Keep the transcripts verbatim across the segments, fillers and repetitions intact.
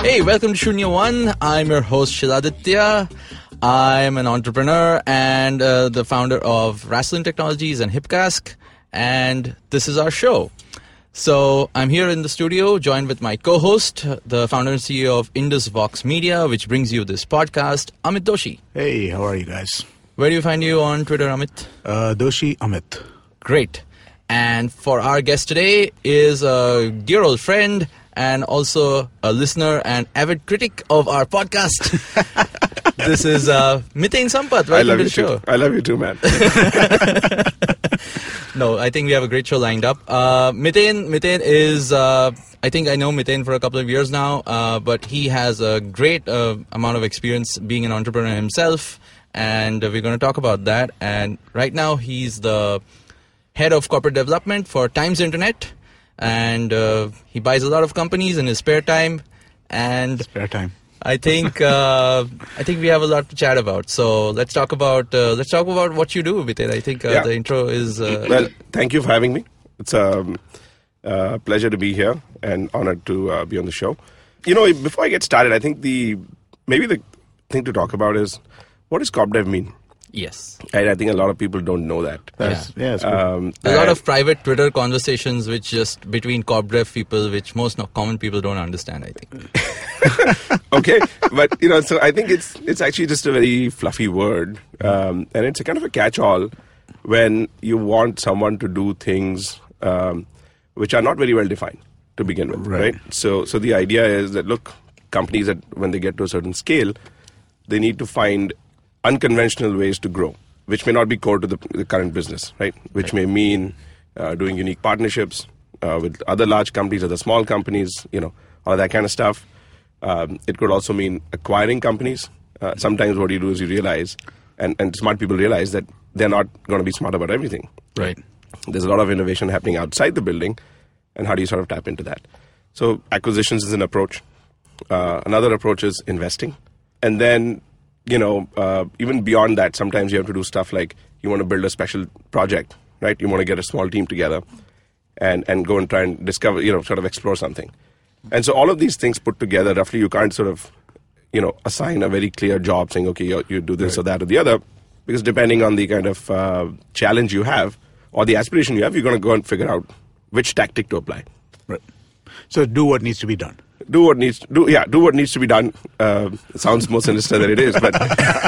Hey, welcome to Shunya One. I'm your host Shiladitya. I'm an entrepreneur and uh, the founder of Rasslin Technologies and Hipcask, and this is our show. So I'm here in the studio, joined with my co-host, the founder and C E O of Indus Vox Media, which brings you this podcast, Amit Doshi. Hey, how are you guys? Where do you find you on Twitter, Amit? Uh, Doshi Amit. Great. And for our guest today is a dear old friend and also a listener and avid critic of our podcast. This is uh, Miten Sampath. Welcome I love to you the show. Too. I love you too, man. No, I think we have a great show lined up. Uh, Miten, Miten is, uh, I think I know Miten for a couple of years now, uh, but he has a great uh, amount of experience being an entrepreneur himself, and we're going to talk about that. And right now he's the head of corporate development for Times Internet, and uh, he buys a lot of companies in his spare time. And Spare time. I think uh, I think we have a lot to chat about. So let's talk about uh, let's talk about what you do with it. I think uh, Yeah. the intro is uh, Well, thank you for having me. It's a um, uh, pleasure to be here and honored to uh, be on the show. You know, before I get started, I think the maybe the thing to talk about is what does corp dev mean? yes. And I think a lot of people don't know that. That's, yeah, it's good. Um, A lot and- of private Twitter conversations, which just between corp dev people, which most no- common people don't understand. I think. okay, but you know, so I think it's it's actually just a very fluffy word, um, and it's a kind of a catch-all when you want someone to do things um, which are not very well defined to begin with, Right. right? So, so the idea is that look, companies that when they get to a certain scale, they need to find unconventional ways to grow, which may not be core to the, the current business, right? Which may mean uh, doing unique partnerships uh, with other large companies, other small companies, you know, all that kind of stuff. Um, it could also mean acquiring companies. Uh, sometimes what you do is you realize, and, and smart people realize that they're not going to be smart about everything. Right. There's a lot of innovation happening outside the building, and how do you sort of tap into that? So acquisitions is an approach. Uh, another approach is investing. And then, you know, uh, even beyond that, sometimes you have to do stuff like you want to build a special project, right? You want to get a small team together and, and go and try and discover, you know, sort of explore something. And so all of these things put together, roughly you can't sort of, you know, assign a very clear job saying, okay, you, you do this or that or the other, because depending on the kind of uh, challenge you have or the aspiration you have, you're going to go and figure out which tactic to apply. Right. So do what needs to be done. Do what needs to do. Yeah, do what needs to be done. Uh, it sounds more sinister than it is, but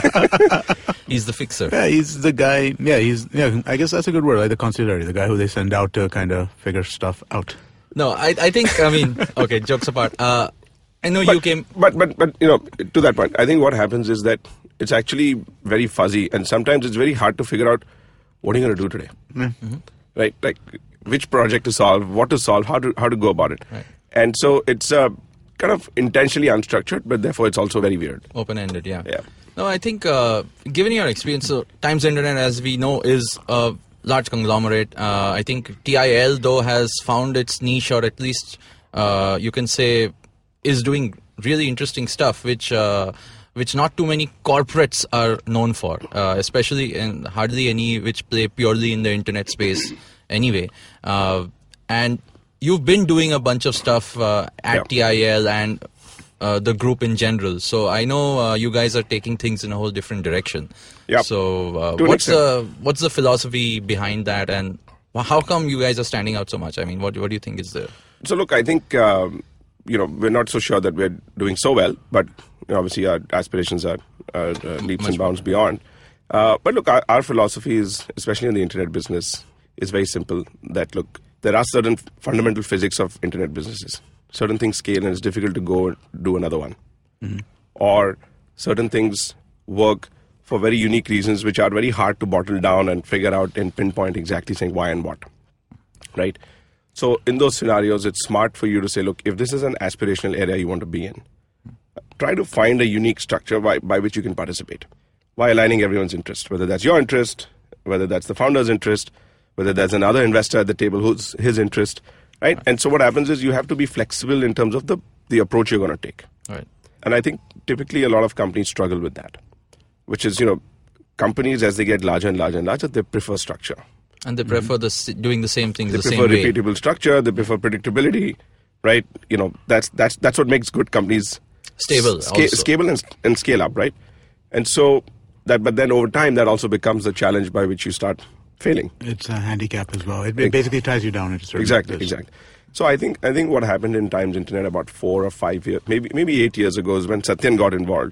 He's the fixer. Yeah, he's the guy. Yeah, he's. Yeah, I guess that's a good word, like the conciliary, the guy who they send out to kind of figure stuff out. No, I I think I mean okay. Jokes apart. Uh, I know but, you came. but but but you know, to that point, I think what happens is that it's actually very fuzzy, and sometimes it's very hard to figure out what are you going to do today, Mm-hmm. right? Like which project to solve, what to solve, how to how to go about it, Right. and so it's uh, kind of intentionally unstructured, but therefore it's also very weird. Open-ended, yeah. Yeah. No, I think uh, given your experience, so Times Internet, as we know, is a large conglomerate. Uh, I think T I L, though, has found its niche, or at least uh, you can say is doing really interesting stuff, which uh, which not too many corporates are known for, uh, especially in hardly any which play purely in the internet space anyway. Uh, and you've been doing a bunch of stuff uh, at Yeah. T I L and uh, the group in general. So I know uh, you guys are taking things in a whole different direction. Yep. So uh, To an what's the extent. what's the philosophy behind that, and how come you guys are standing out so much? I mean, what what do you think is the So look, I think um, you know we're not so sure that we're doing so well, but you know, obviously our aspirations are, are uh, leaps Much and bounds beyond. Uh, but look, our, our philosophy is, especially in the internet business, is very simple. That look, there are certain fundamental physics of internet businesses. Certain things scale, and it's difficult to go do another one. Mm-hmm. Or certain things work for very unique reasons, which are very hard to bottle down and figure out and pinpoint exactly saying why and what. Right? So in those scenarios, it's smart for you to say, look, if this is an aspirational area you want to be in, try to find a unique structure by, by which you can participate, by aligning everyone's interest, whether that's your interest, whether that's the founder's interest, whether there's another investor at the table who's his interest, right? And so what happens is you have to be flexible in terms of the, the approach you're going to take. right? And I think typically a lot of companies struggle with that, which is, you know, companies as they get larger and larger and larger, they prefer structure. And they prefer the s doing the same things They the prefer same way. repeatable structure. They prefer predictability, right? You know, that's that's that's what makes good companies Stable, sca- also. stable and, and scale up, right? And so that, but then over time, that also becomes the challenge by which you start failing. It's a handicap as well. It, it basically ties you down into certain Exactly, this. exactly. So I think I think what happened in Times Internet about four or five years, maybe maybe eight years ago, is when Satyan got involved.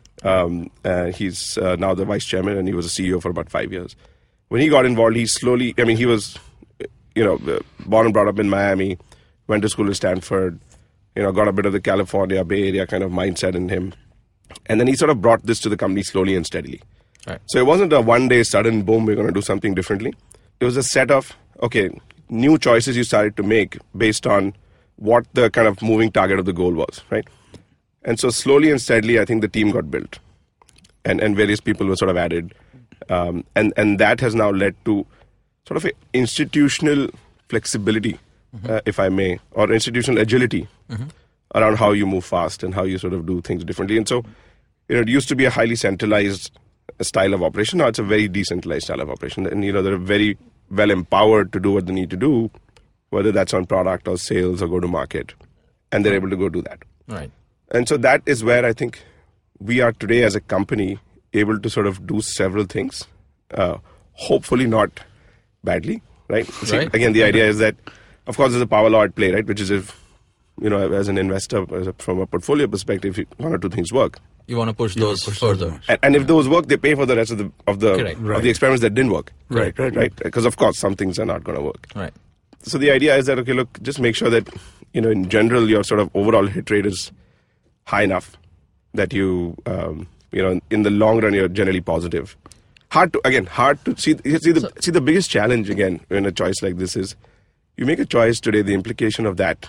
Um, uh, he's uh, now the vice chairman, and he was a C E O for about five years. When he got involved, he slowly. I mean, he was, you know, born and brought up in Miami, went to school at Stanford. You know, got a bit of the California Bay Area kind of mindset in him, and then he sort of brought this to the company slowly and steadily. Right. So it wasn't a one day sudden boom, we're going to do something differently. It was a set of, okay, new choices you started to make based on what the kind of moving target of the goal was, right? And so slowly and steadily, I think the team got built, and, and various people were sort of added. Um, and, and that has now led to sort of a institutional flexibility, mm-hmm. uh, if I may, or institutional agility mm-hmm. around how you move fast and how you sort of do things differently. And so, you know, it used to be a highly centralized style of operation. Now it's a very decentralized style of operation. And, you know, they're very well empowered to do what they need to do, whether that's on product or sales or go to market. And they're able to go do that. Right. And so that is where I think we are today as a company able to sort of do several things, uh, hopefully not badly, right? See, Right. Again, the idea is that, of course, there's a power law at play, right? Which is if, you know, as an investor, as a, from a portfolio perspective, if one or two things work. You want to push those push further. those And, and if those work, they pay for the rest of the of the Correct. of Right. the experiments that didn't work. Right, right, right. Because of course, some things are not going to work. Right. So the idea is that, okay, look, just make sure that, you know, in general, your sort of overall hit rate is high enough that you, um, you know, in the long run, you're generally positive. Hard to, again, hard to see, see the, So- see the biggest challenge again in a choice like this is you make a choice today, the implication of that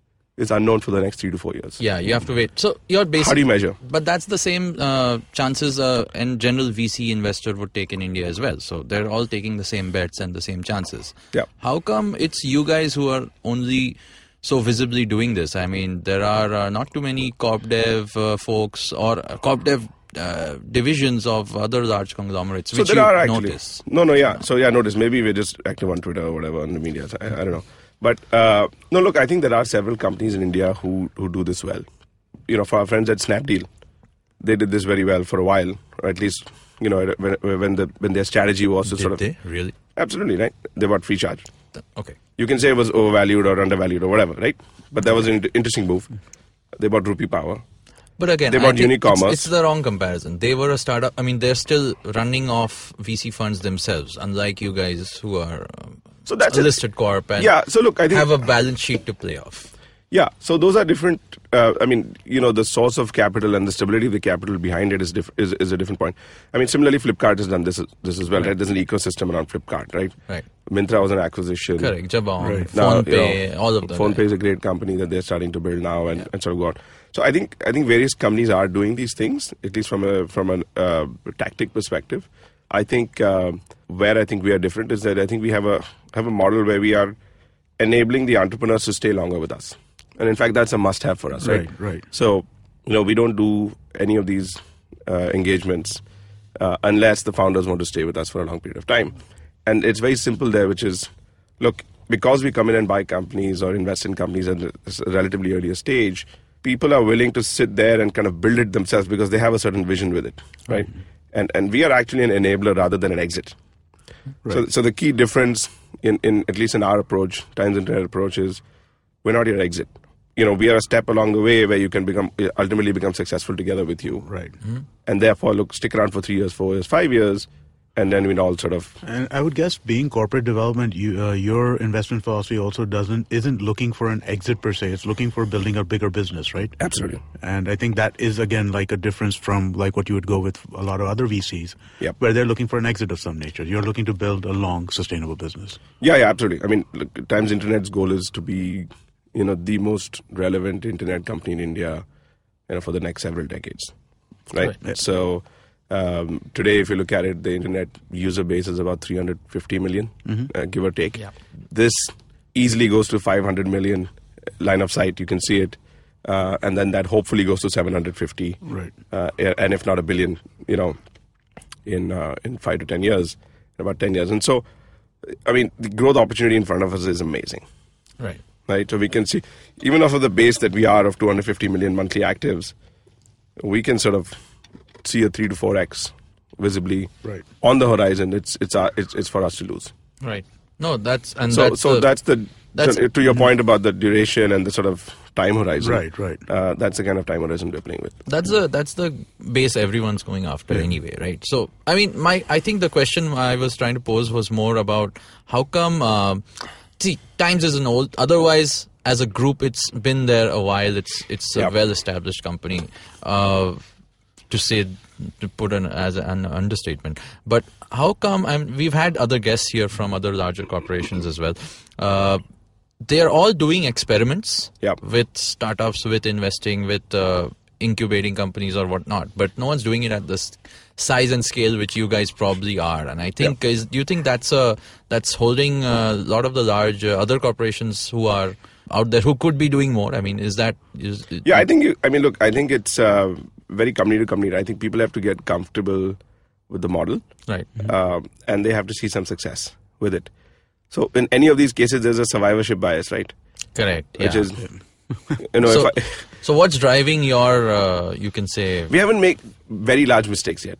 is unknown for the next three to four years. Yeah, you have to wait. So you're basically. How do you measure? But that's the same uh, chances uh, and general V C investor would take in India as well. So they're all taking the same bets and the same chances. Yeah. How come it's you guys who are only so visibly doing this? I mean, there are uh, not too many corp dev uh, folks or uh, corp dev uh, divisions of other large conglomerates So which there you are actually. notice. No, no, yeah. So yeah, notice. Maybe we're just active on Twitter or whatever on the media. I, I don't know. But uh, no, look, I think there are several companies in India who, who do this well. You know, for our friends at Snapdeal, they did this very well for a while, or at least, you know, when, when the when their strategy was to Did sort of they really? absolutely right. They bought free charge. Okay. You can say it was overvalued or undervalued or whatever, right? But that was an int- interesting move. They bought Rupee Power. But again, They I bought think Unicommerce. It's, it's the wrong comparison. They were a startup. I mean, they're still running off V C funds themselves, unlike you guys who are um, So that's a it. listed corp and Yeah. So look, I think have a balance sheet to play off. Yeah, so those are different. Uh, I mean, you know, the source of capital and the stability of the capital behind it is diff- is, is a different point. I mean, similarly, Flipkart has done this this as well. Right? There's an ecosystem around Flipkart, right? Right. Myntra was an acquisition. Correct. Jabong, Right. Now, PhonePe, you know, all of them. PhonePe right? is a great company that they're starting to build now, and, and sort of go on. So I think I think various companies are doing these things, at least from a from a uh, tactic perspective. I think uh, where I think we are different is that I think we have a have a model where we are enabling the entrepreneurs to stay longer with us. And in fact, that's a must-have for us, right? Right, right. So, you know, we don't do any of these uh, engagements uh, unless the founders want to stay with us for a long period of time. And it's very simple there, which is, look, because we come in and buy companies or invest in companies at a relatively earlier stage, people are willing to sit there and kind of build it themselves because they have a certain vision with it, right? Mm-hmm. And and we are actually an enabler rather than an exit. Right. So, so the key difference in, in at least in our approach, Times Internet approach, is we're not your exit. You know, we are a step along the way where you can become ultimately become successful together with you. Right. Mm-hmm. And therefore, look, stick around for three years, four years, five years, and then we'd all sort of. And I would guess, being corporate development, you, uh, your investment philosophy also doesn't isn't looking for an exit per se. It's looking for building a bigger business, right? Absolutely. And I think that is again like a difference from like what you would go with a lot of other V Cs, Yep. where they're looking for an exit of some nature. You're looking to build a long, sustainable business. Yeah, yeah, absolutely. I mean, look, Times Internet's goal is to be, you know, the most relevant internet company in India, you know, for the next several decades, right? Right. Yeah. So um, today, if you look at it, the internet user base is about three hundred fifty million, uh, give or take. Yeah. This easily goes to five hundred million line of sight. You can see it. Uh, and then that hopefully goes to seven hundred fifty. Right. Uh, and if not a billion, you know, in uh, in five to ten years, in about ten years. And so, I mean, the growth opportunity in front of us is amazing. Right. Right, so we can see, even off of the base that we are of two hundred fifty million monthly actives, we can sort of see a three to four x visibly Right. on the horizon. It's it's our, it's it's for us to lose. Right. No, that's and So that's so the, that's the that's- so to your point about the duration and the sort of time horizon. Right, right. Uh, that's the kind of time horizon we're playing with. That's the that's the base everyone's going after Yeah. anyway, right? So I mean, my I think the question I was trying to pose was more about how come. Um, see, Times is an old. Otherwise, as a group, it's been there a while. It's it's a Yep. well-established company. Uh, to say to put an as an understatement, but how come? I'm, we've had other guests here from other larger corporations as well. Uh, they're all doing experiments Yep. with startups, with investing, with uh, incubating companies or whatnot, but no one's doing it at this size and scale which you guys probably are. And I think is do you think that's a that's holding a lot of the large uh, other corporations who are out there who could be doing more? I mean, is that is Yeah, I think you, I mean, look, I think it's uh, very company to company. I think people have to get comfortable with the model, right? um, and they have to see some success with it. So in any of these cases, there's a survivorship bias, right? Correct. Which yeah. is, you know, so, if I, so what's driving your uh, you can say we haven't made very large mistakes yet.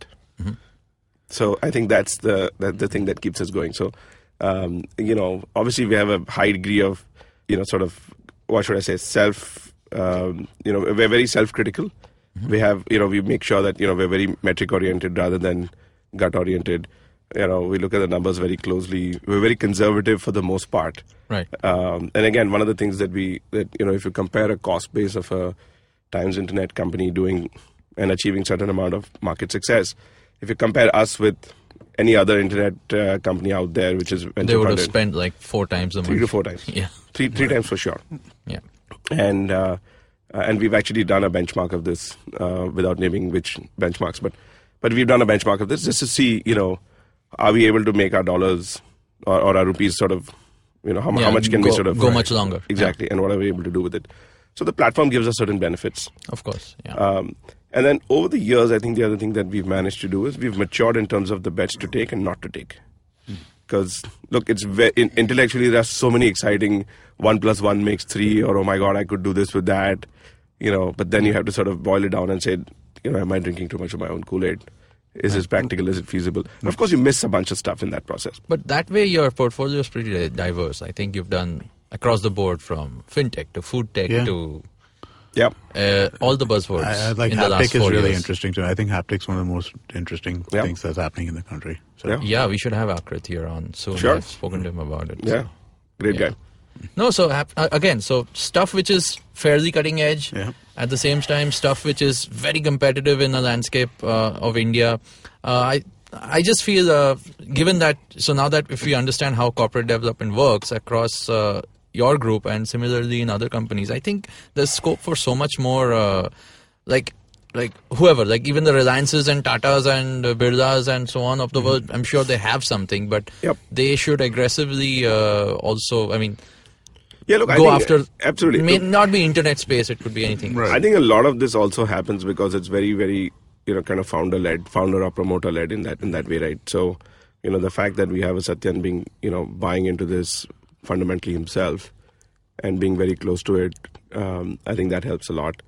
So I think that's the that the thing that keeps us going. So, um, you know, obviously we have a high degree of, you know, sort of, what should I say, self, um, you know, we're very self-critical. We have, you know, we make sure that, you know, we're very metric oriented rather than gut oriented. You know, we look at the numbers very closely. We're very conservative for the most part. right? Um, and again, one of the things that we, that, you know, if you compare a cost base of a Times Internet company doing and achieving certain amount of market success, if you compare us with any other internet uh, company out there, which is venture They would have funded, spent like four times the money. three to four times. Yeah, Three, three times for sure. yeah. And uh, uh, and we've actually done a benchmark of this uh, without naming which benchmarks, but but we've done a benchmark of this just to see, you know, are we able to make our dollars or, or our rupees sort of, you know, how, mu- Yeah, how much can go, we sort of go much longer? exactly, and what are we able to do with it? So the platform gives us certain benefits. Yeah, of course. Yeah. Um, and then over the years, I think the other thing that we've managed to do is we've matured in terms of the bets to take and not to take. Because look, it's ve- in, intellectually there are so many exciting one plus one makes three, or oh my god, I could do this with that, you know. But then you have to sort of boil it down and say, you know, am I drinking too much of my own Kool-Aid? Is this practical? Is it feasible? And of course, you miss a bunch of stuff in that process. But that way, your portfolio is pretty di- diverse. I think you've done across the board from fintech to food tech Yeah. to Yeah, uh, all the buzzwords I, I like in the last haptic is four really years. interesting to me. I think haptic's one of the most interesting Yeah. things that's happening in the country. So, Yeah. Yeah, we should have Akrit here on soon. Sure. I've spoken to him about it. yeah, great Yeah. guy. No, so hap- uh, again, so stuff which is fairly cutting edge. Yeah. At the same time, stuff which is very competitive in the landscape uh, of India. Uh, I I just feel, uh, given that, so now that if we understand how corporate development works across uh, your group and similarly in other companies, I think there's scope for so much more, uh, like like whoever, like even the Reliances and Tatas and uh, Birlas and so on of the world. I'm sure they have something, but Yep. they should aggressively uh, also, I mean, Yeah, look, I go think, after. absolutely. It may Look, not be internet space. It could be anything. Right. I think a lot of this also happens because it's very, very, you know, kind of founder led, founder or promoter led in that in that way, right? So, you know, the fact that we have a Satyan being, you know, buying into this fundamentally himself and being very close to it, um, I think that helps a lot.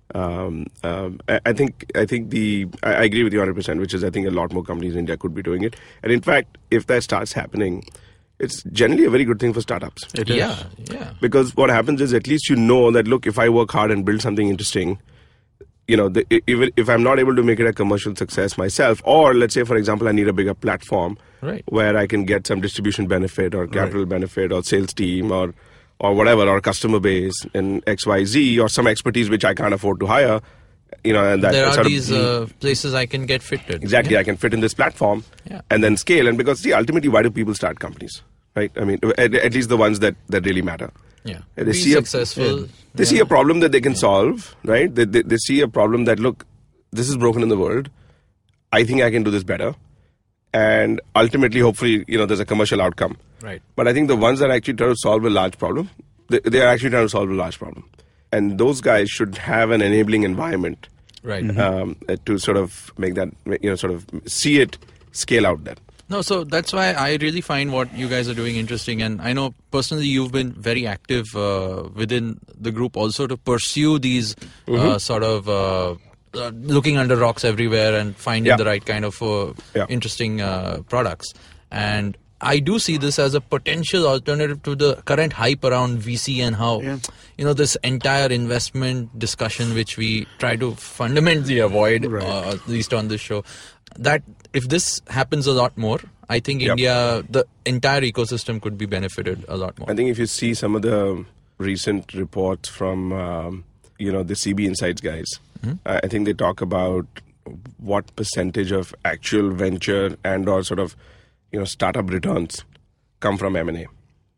Um, um, I, I think I think the I, I agree with you one hundred percent, which is I think a lot more companies in India could be doing it. And in fact, if that starts happening, it's generally a very good thing for startups. It is. Yeah, yeah. Because what happens is at least you know that, look, if I work hard and build something interesting, you know, the, if, if I'm not able to make it a commercial success myself, or let's say, for example, I need a bigger platform Right. where I can get some distribution benefit or capital benefit or sales team or or whatever, or customer base in X Y Z or some expertise which I can't afford to hire, you know, and that There are sort of- these uh, places I can get fitted. Exactly, Yeah. I can fit in this platform Yeah. and then scale. And because, see, ultimately, why do people start companies? Right? I mean, at, at least the ones that, that really matter. Yeah. They Be see a- successful. They see a problem that they can solve, right? They, they, they see a problem that, look, this is broken in the world. I think I can do this better. And ultimately, hopefully, you know, there's a commercial outcome. Right. But I think the ones that actually try to solve a large problem, they, they are actually trying to solve a large problem. And those guys should have an enabling environment Right. um, uh, to sort of make that, you know, sort of see it scale out there. No, so that's why I really find what you guys are doing interesting. And I know personally you've been very active uh, within the group also to pursue these uh, sort of uh, uh, looking under rocks everywhere and finding Yeah. the right kind of uh, Yeah. interesting uh, products. And I do see this as a potential alternative to the current hype around V C and how, Yeah. you know, this entire investment discussion, which we try to fundamentally avoid, Right. uh, at least on this show, that if this happens a lot more, I think Yep. India, the entire ecosystem could be benefited a lot more. I think if you see some of the recent reports from, um, you know, the C B Insights guys, I I think they talk about what percentage of actual venture and or sort of, you know, startup returns come from M and A.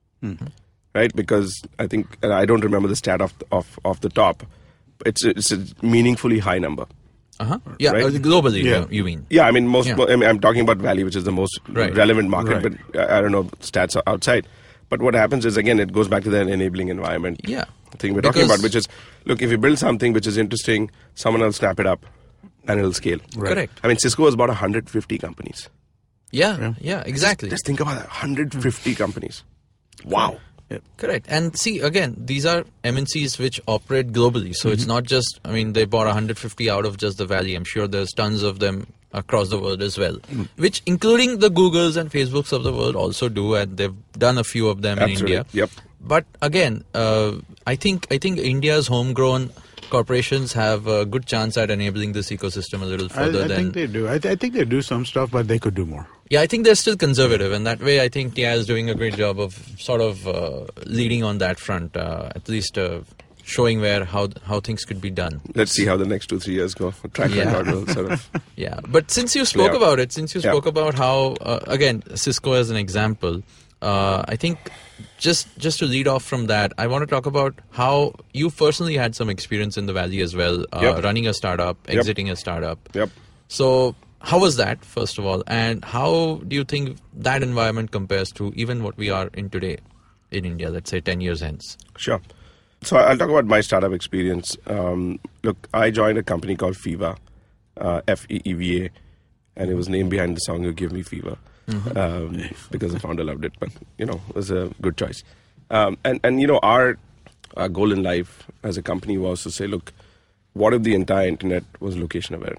Right? Because I think, and I don't remember the stat off, off, off the top, it's a, it's a meaningfully high number. Uh-huh. Yeah, Right? uh, globally, Yeah. uh, you mean? Yeah, I mean, most. Yeah. mo- I mean, I'm talking about Valley, which is the most Right. relevant market, Right. but I I don't know stats are outside. But what happens is, again, it goes back to the enabling environment Yeah. thing we're talking Because- about, which is, look, if you build something which is interesting, someone will snap it up and it'll scale. Right. Correct. I mean, Cisco has about one hundred fifty companies. Yeah, yeah, exactly. Just think about that, one hundred fifty companies. Wow. Correct. And see, again, these are M N Cs which operate globally. So Mm-hmm. it's not just, I mean, they bought one hundred fifty out of just the Valley. I'm sure there's tons of them across the world as well, Mm. which including the Googles and Facebooks of the world also do. And they've done a few of them Absolutely. in India. Yep. But again, uh, I think I think India's homegrown corporations have a good chance at enabling this ecosystem a little I, further I than... think they do. I, th- I think they do some stuff, but they could do more. Yeah, I think they're still conservative, and that way I think T I is doing a great job of sort of uh, leading on that front, uh, at least uh, showing where how how things could be done. Let's see how the next two, three years go. Track Yeah. record will sort of. Yeah, but since you spoke Yeah. about it, since you Yeah. spoke about how, uh, again, Cisco as an example, uh, I think just just to lead off from that, I want to talk about how you personally had some experience in the Valley as well, uh, Yep. running a startup, Yep. exiting a startup. Yep. So how was that, first of all, and how do you think that environment compares to even what we are in today in India, let's say ten years hence? Sure. So I'll talk about my startup experience. Um, look, I joined a company called Feeva, uh, F E E V A, and it was named behind the song "You Give Me Fever," um, because the founder loved it. But you know, it was a good choice. Um, and and you know, our, our goal in life as a company was to say, look, what if the entire internet was location aware?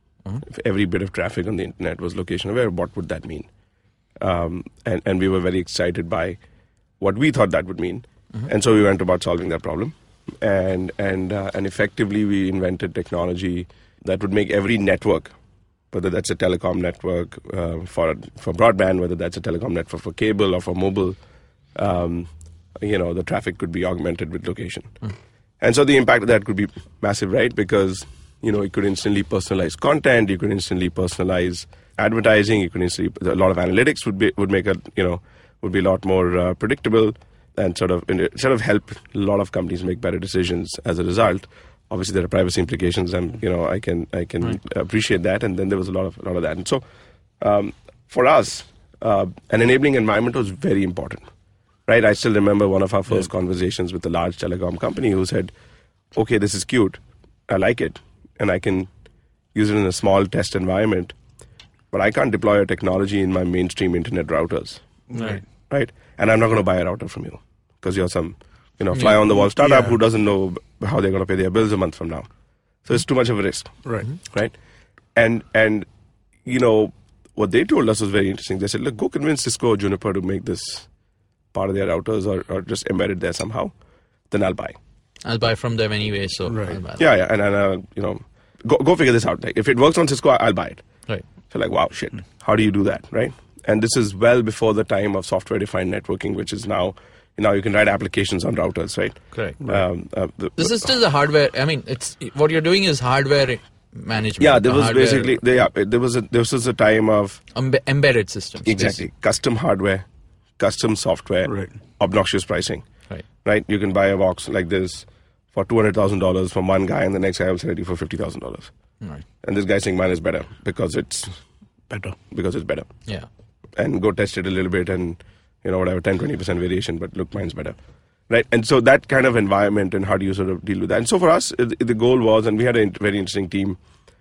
If every bit of traffic on the internet was location aware, what would that mean? Um, and and we were very excited by what we thought that would mean. And so we went about solving that problem, and and uh, and effectively we invented technology that would make every network, whether that's a telecom network uh, for for broadband, whether that's a telecom network for cable or for mobile, um, you know, the traffic could be augmented with location, and so the impact of that could be massive, right? Because you know, it could instantly personalize content, you could instantly personalize advertising, you could instantly a lot of analytics would be would make a you know would be a lot more uh, predictable. And sort of sort of help a lot of companies make better decisions as a result. Obviously, there are privacy implications, and you know I can I can Right. appreciate that. And then there was a lot of a lot of that. And so, um, for us, uh, an enabling environment was very important, right? I still remember one of our first conversations with a large telecom company who said, "Okay, this is cute, I like it, and I can use it in a small test environment, but I can't deploy a technology in my mainstream internet routers." Right. Right? And I'm not going to buy a router from you because you're some, you know, fly on the wall startup Yeah. who doesn't know how they're going to pay their bills a month from now. So it's too much of a risk, Right. right? And and you know what they told us was very interesting. They said, look, go convince Cisco or Juniper to make this part of their routers or, or just embed it there somehow. Then I'll buy. I'll buy from them anyway, so Right. I'll buy. Yeah, yeah, and, and uh, you know, go go figure this out. Like if it works on Cisco, I'll buy it. Right. So like, wow, shit. How do you do that, right? And this is well before the time of software-defined networking, which is now, now you can write applications on routers, right? Correct. Um, uh, the, This is still the hardware. I mean, it's what you're doing is hardware management. yeah. There uh, was hardware basically there, yeah, there was a this was a time of embe- embedded systems. exactly custom hardware, custom software, Right. obnoxious pricing, Right. right? You can buy a box like this for two hundred thousand dollars from one guy, and the next guy will sell it to you for fifty thousand dollars. Right. And this guy saying mine is better because it's Better. because it's better. Yeah. And go test it a little bit and, you know, whatever, ten, twenty percent variation, but look, mine's better. Right? And so that kind of environment and how do you sort of deal with that? And so for us, the the goal was, and we had a very interesting team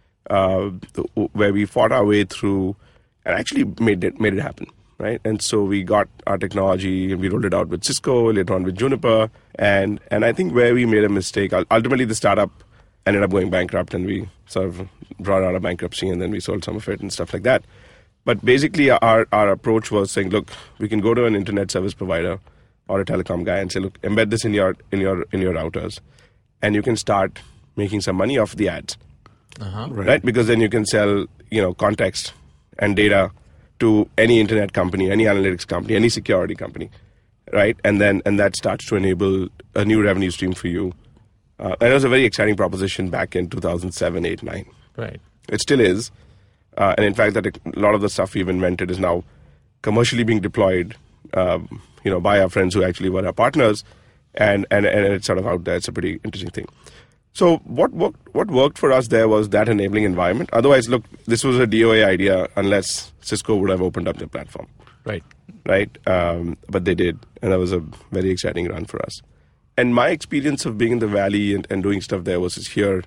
uh, where we fought our way through and actually made it made it happen. Right? And so we got our technology and we rolled it out with Cisco, later on with Juniper. And, and I think where we made a mistake, ultimately the startup ended up going bankrupt, and we sort of brought out of bankruptcy, and then we sold some of it and stuff like that. But basically, our, our approach was saying, look, we can go to an internet service provider or a telecom guy and say, look, embed this in your in your in your routers, and you can start making some money off the ads, Uh-huh. Right. right? Because then you can sell, you know, context and data to any internet company, any analytics company, any security company, right? And then and that starts to enable a new revenue stream for you. Uh, and it was a very exciting proposition back in two thousand seven, eight, nine. Right. It still is. Uh, and in fact, that a lot of the stuff we've invented is now commercially being deployed, um, you know, by our friends who actually were our partners, and, and, and it's sort of out there. It's a pretty interesting thing. So what worked, what worked for us there was that enabling environment. Otherwise, look, this was a D O A idea unless Cisco would have opened up their platform, Right. right? Um, but they did, and that was a very exciting run for us. And my experience of being in the Valley and, and doing stuff there versus here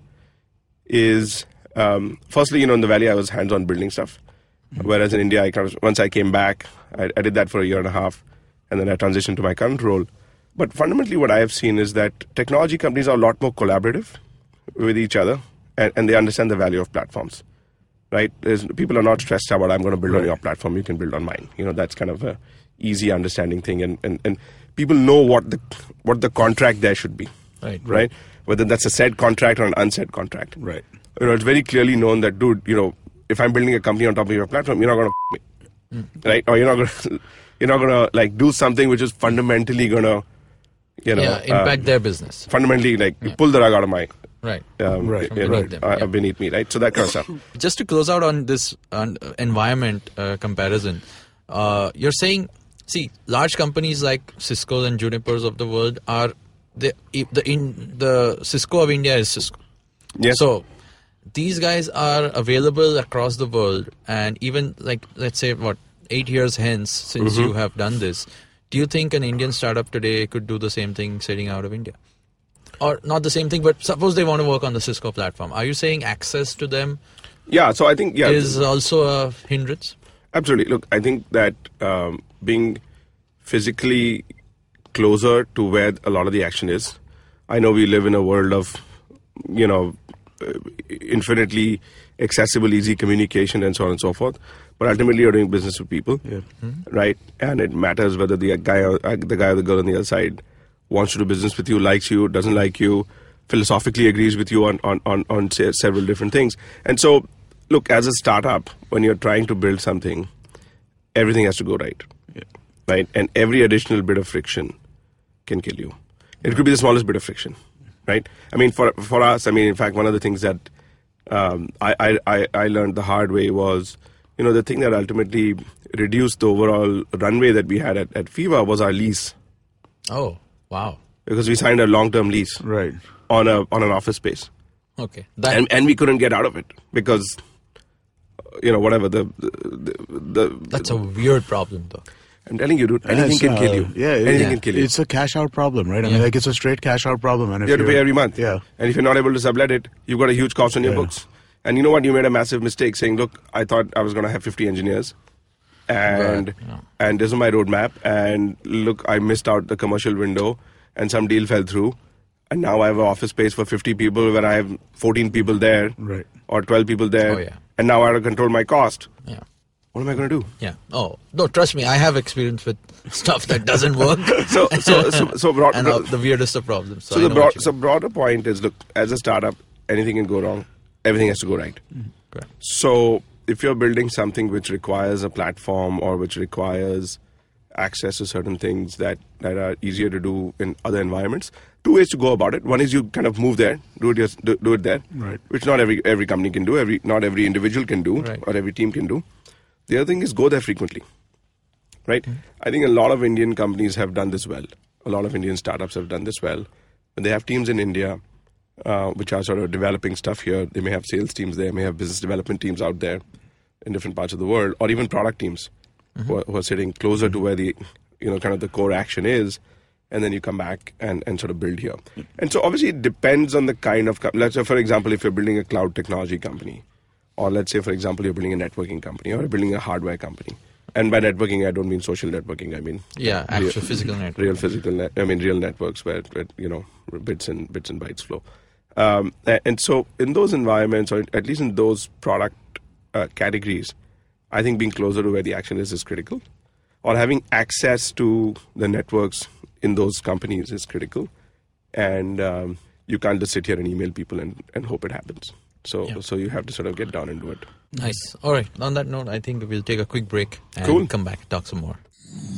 is, um, firstly, you know, in the Valley, I was hands-on building stuff. Mm-hmm. Whereas in India, I kind of, once I came back, I, I did that for a year and a half, and then I transitioned to my current role. But fundamentally, what I have seen is that technology companies are a lot more collaborative with each other, and, and they understand the value of platforms, right? There's, people are not stressed about, I'm going to build Right. on your platform, you can build on mine. You know, that's kind of a easy understanding thing, and, and, and people know what the what the contract there should be, Right. right? Whether that's a said contract or an unsaid contract. Right. You know, it's very clearly known that, dude, you know, if I'm building a company on top of your platform, you're not going to me, Mm. right? Or you're not going to, you're not going to like do something which is fundamentally going to, you know, Yeah. Impact uh, their business. fundamentally like Yeah. pull the rug out of my, Right. um, Right. you know, Beneath them, uh, yeah. beneath me, right? So that kind of stuff. Just to close out on this uh, environment uh, comparison, uh, you're saying, see, large companies like Cisco and Junipers of the world are the the in the Cisco of India is Cisco. Yes. So these guys are available across the world, and even like let's say what eight years hence since Mm-hmm. you have done this, do you think an Indian startup today could do the same thing sitting out of India? Or not the same thing, but suppose they want to work on the Cisco platform. Are you saying access to them Yeah. So I think, yeah. is also a hindrance? Absolutely. Look, I think that um, being physically closer to where a lot of the action is. I know we live in a world of, you know, uh, infinitely accessible, easy communication and so on and so forth. But ultimately, you're doing business with people, Yeah. right? And it matters whether the guy, or, uh, the guy or the girl on the other side wants to do business with you, likes you, doesn't like you, philosophically agrees with you on on on, on say, several different things. And so, look, as a startup, when you're trying to build something, everything has to go right, Yeah. right? And every additional bit of friction can kill you. It could be the smallest bit of friction, right? I mean, for for us, I mean, in fact, one of the things that um, I, I I I learned the hard way was, you know, the thing that ultimately reduced the overall runway that we had at, at Fiva was our lease, Oh, wow. because we signed a long-term lease Right. on a on an office space, Okay. That, and and we couldn't get out of it because, you know, whatever the the, the, that's a weird problem, though. I'm telling you, dude, anything It's, can uh, kill you. Yeah, it- anything yeah. can kill you. It's a cash out problem, right? I mean, Yeah. like it's a straight cash out problem, and if You have to pay you're- every month. Yeah. And if you're not able to sublet it, you've got a huge cost on your Yeah. books. And you know what? You made a massive mistake saying, look, I thought I was going to have fifty engineers. And Right, yeah. and this is my roadmap. And look, I missed out the commercial window and some deal fell through. And now I have an office space for fifty people when I have fourteen people there Right. or twelve people there. Oh, yeah. And now I have to control my cost. Yeah. What am I going to do? Yeah. Oh, no, trust me, I have experience with stuff that doesn't work. So, so, so, so broad, and uh, the weirdest of problems. So, So I the know broad, what you so mean. broader point is, look, as a startup, anything can go wrong. Everything has to go right. Correct. So if you're building something which requires a platform or which requires access to certain things that, that are easier to do in other environments, two ways to go about it. One is you kind of move there, do it, just, do, do it there, Right. which not every every company can do, every not every individual can do, Right. or every team can do. The other thing is go there frequently, right? I think a lot of Indian companies have done this well. A lot of Indian startups have done this well. And they have teams in India uh, which are sort of developing stuff here. They may have sales teams there, may have business development teams out there in different parts of the world, or even product teams who, are, who are sitting closer to where the, you know, kind of the core action is. And then you come back and, and sort of build here. And so obviously it depends on the kind of, com- let's say, for example, if you're building a cloud technology company, or let's say, for example, you're building a networking company or you're building a hardware company. And by networking, I don't mean social networking. I mean Yeah, real- actual physical network. real physical. Net, I mean real networks where, where you know bits and bits and bytes flow. Um, a- and so in those environments, or at least in those product uh, categories, I think being closer to where the action is is critical. Or having access to the networks in those companies is critical. And um, you can't just sit here and email people and, and hope it happens. So Yeah. so you have to sort of get down and do it. Nice. All right. On that note, I think we'll take a quick break and Cool. come back and talk some more.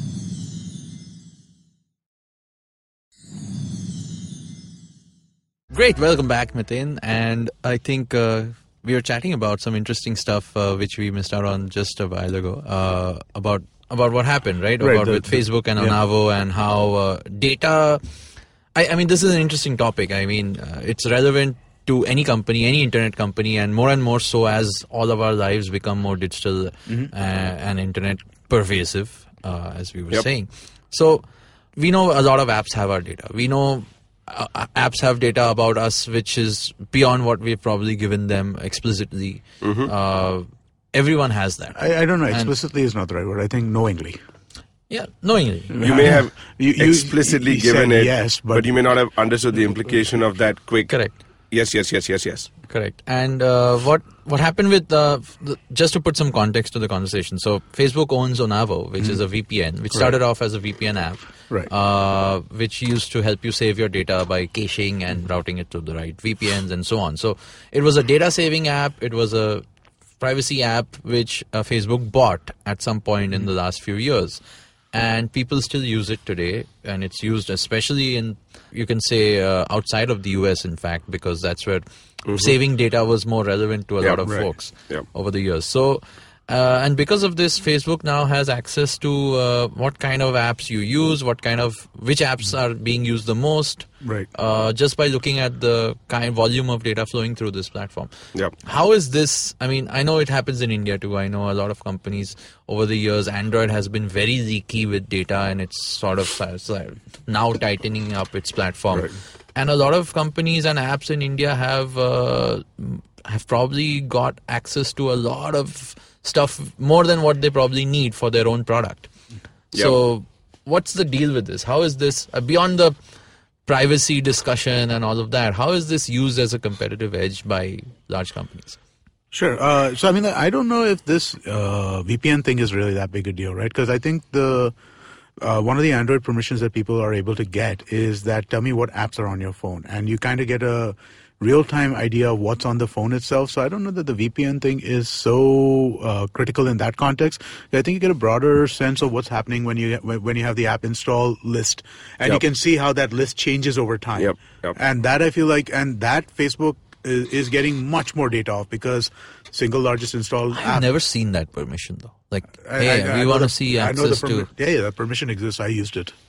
Great. Welcome back, Miten. And I think uh, we were chatting about some interesting stuff uh, which we missed out on just a while ago uh, about about what happened, right? Right, About the- with the- Facebook and yeah. Onavo and how uh, data. I, I mean, this is an interesting topic. I mean, uh, it's relevant to any company, any internet company, and more and more so as all of our lives become more digital Mm-hmm. uh, and internet pervasive, uh, as we were Yep. saying. So we know a lot of apps have our data. We know uh, uh, apps have data about us, which is beyond what we've probably given them explicitly. Mm-hmm. Uh, everyone has that. I, I don't know. And- Explicitly is not the right word. I think knowingly. Yeah, knowingly. You may have You- you- explicitly you given said it, yes, but, but- you may not have understood the implication of that quick. Correct. Yes, yes, yes, yes, yes. Correct. And uh, what what happened with uh, the, just to put some context to the conversation. So Facebook owns Onavo, which is a V P N, which started off as a V P N app, Right. uh, which used to help you save your data by caching and routing it to the right V P Ns and so on. So it was a data saving app. It was a privacy app which uh, Facebook bought at some point in the last few years. And people still use it today, and it's used especially in, you can say, uh, outside of the U S, in fact, because that's where saving data was more relevant to a Yeah, lot of right. folks Yeah. over the years. So, uh, and because of this, Facebook now has access to uh, what kind of apps you use, what kind of, which apps are being used the most, Right. uh, just by looking at the kind volume of data flowing through this platform. Yep. How is this? I mean, I know it happens in India too. I know a lot of companies over the years, Android has been very leaky with data, and it's sort of uh, it's like now tightening up its platform. Right. And a lot of companies and apps in India have uh, have probably got access to a lot of stuff, more than what they probably need for their own product. Yep. So, what's the deal with this? How is this uh, beyond the privacy discussion and all of that? How is this used as a competitive edge by large companies? Sure. Uh, so, I mean, I don't know if this uh, V P N thing is really that big a deal, right? Because I think the uh, one of the Android permissions that people are able to get is that tell me what apps are on your phone. And you kind of get a real-time idea of what's on the phone itself. So I don't know that the V P N thing is so uh, critical in that context. I think you get a broader sense of what's happening when you when you have the app install list, and you Yep. can see how that list changes over time. Yep, yep. And that I feel like, and that Facebook is, is getting much more data off because single largest installed I've app. never seen that permission though. Like, I- hey, I- I we know want to the- see I know the access to. permi- Yeah, yeah, that permission exists. I used it.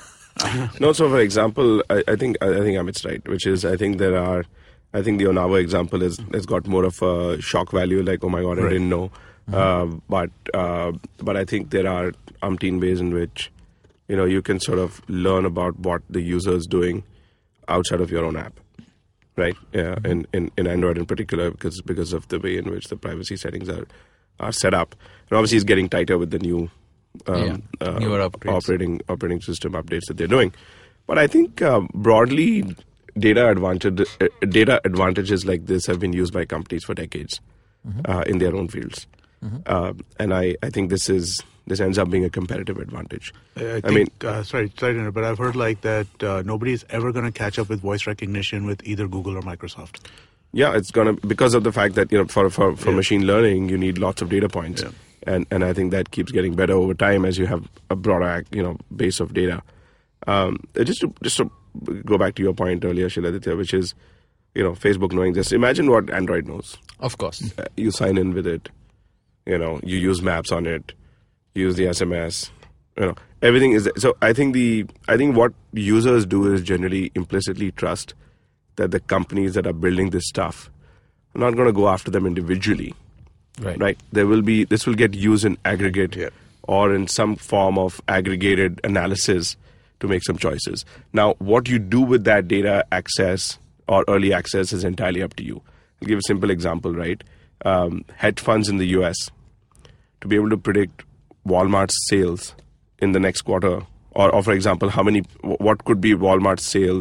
No, so for example, I, I think I think Amit's right, which is I think there are, I think the Onavo example is has got more of a shock value, like oh my god, I Right. didn't know. Uh, but uh, but I think there are umpteen ways in which you know you can sort of learn about what the user is doing outside of your own app, right? Yeah, in, in, in Android in particular, because because of the way in which the privacy settings are are set up, and obviously it's getting tighter with the new um, Yeah, newer upgrades. operating operating system updates that they're doing. But I think uh, broadly, data advantage uh, data advantages like this have been used by companies for decades uh, in their own fields, uh, and I, I think this is this ends up being a competitive advantage. I, I, I think, mean- uh, sorry, sorry, to interrupt, but I've heard like that uh, nobody's ever going to catch up with voice recognition with either Google or Microsoft. Yeah, it's gonna because of the fact that you know for for, for Yeah. machine learning you need lots of data points, Yeah. and and I think that keeps getting better over time as you have a broader you know base of data. Um, just to just to go back to your point earlier, Shiladitya, which is you know Facebook knowing this. Imagine what Android knows. Of course. Uh, you sign in with it, you know, you use maps on it, you use the S M S, you know, everything is so. I think the I think what users do is generally implicitly trust that the companies that are building this stuff are not going to go after them individually, Right. right? There will be this will get used in aggregate Yeah. or in some form of aggregated analysis to make some choices. Now, what you do with that data access or early access is entirely up to you. I'll give a simple example, right? Um, hedge funds in the U S, to be able to predict Walmart's sales in the next quarter, or, or for example, how many, what could be Walmart's sales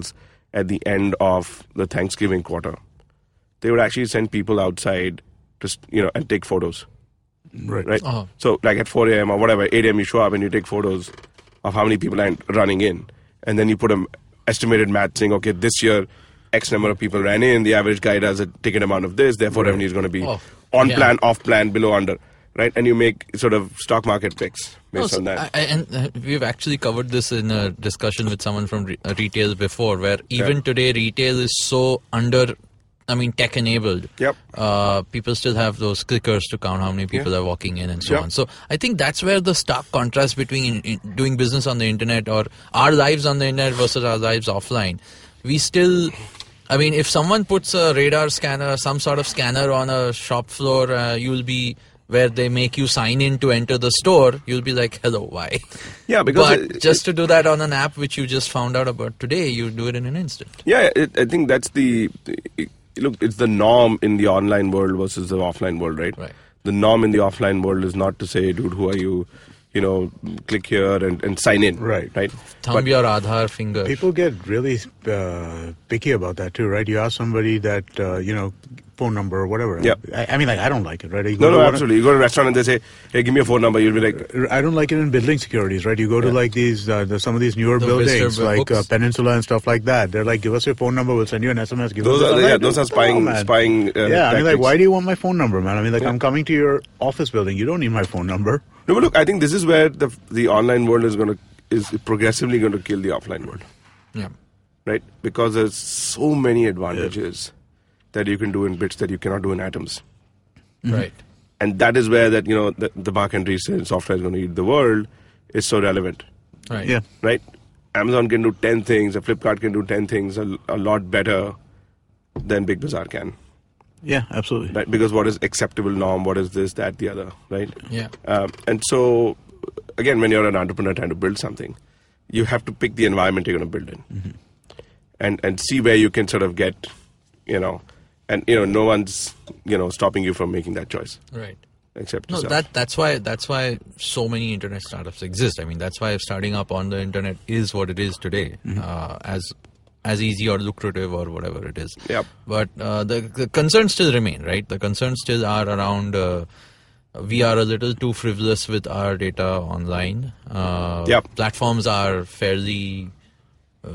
at the end of the Thanksgiving quarter, they would actually send people outside to, you know, and take photos. Right. Right. Oh. So like at four a.m. or whatever, eight a.m. you show up and you take photos of how many people are running in. And then you put an estimated math saying, okay, this year, X number of people ran in. The average guy does a ticket amount of this. Therefore, revenue is going to be Oh, on yeah. plan, off plan, below, under. Right. And you make sort of stock market picks No, based so on that. I, I- and uh, we've actually covered this in a discussion with someone from re- uh, retail before, where even Yeah. today retail is so under, I mean, tech enabled. Yep. Uh, people still have those clickers to count how many people Yeah. are walking in and so Yep. on. So I think that's where the stark contrast between in, in doing business on the internet or our lives on the internet versus our lives offline. We still. I mean, if someone puts a radar scanner, some sort of scanner on a shop floor, uh, you'll be where they make you sign in to enter the store. You'll be like, "Hello, why?" Yeah, because but it- just to do that on an app which you just found out about today, you do it in an instant. Yeah, it, I think that's the, the look. It's the norm in the online world versus the offline world, right? Right. The norm in the offline world is not to say, "Dude, who are you?" You know, click here and, and sign in. Right. Right. Thumb But- your Aadhaar finger. People get really uh, picky about that too, right? You ask somebody that, uh, you know, phone number or whatever. Yeah. I, I mean, like, I don't like it, right? You No, go to no, one- absolutely. You go to a restaurant and they say, "Hey, give me a phone number." You'll be like, I don't like it in building securities, right? You go to Yeah. like these, uh, the, some of these newer The buildings, visitor like uh, books. Peninsula and stuff like that. They're like, give us your phone number, we'll send you an S M S. Give "Those us are I'm yeah, like, those are come on, spying, man. spying." Uh, Yeah, I mean, like, tactics. why do you want my phone number, man? I mean, like, Yeah. I'm coming to your office building. You don't need my phone number. No, but look, I think this is where the the online world is going to is progressively going to kill the offline world, Yeah. right? Because there's so many advantages that you can do in bits that you cannot do in atoms. Right. And that is where that, you know, the, the Mark Henry said software is going to eat the world is so relevant, Right. Yeah. right? Amazon can do ten things, a Flipkart can do ten things a, a lot better than Big Bazaar can, Yeah, absolutely. right? Because what is acceptable norm, what is this, that, the other, right? Yeah. Um, and so, again, when you're an entrepreneur trying to build something, you have to pick the environment you're going to build in, Mm-hmm. and and see where you can sort of get, you know, and you know, no one's you know stopping you from making that choice Right. except No, yourself. that that's why that's why so many internet startups exist. I mean, that's why starting up on the internet is what it is today, uh, as as easy or lucrative or whatever it is. Yep. But uh, the, the concerns still remain, right? The concerns still are around. Uh, we are a little too frivolous with our data online. Uh, Yep. Platforms are fairly. Uh,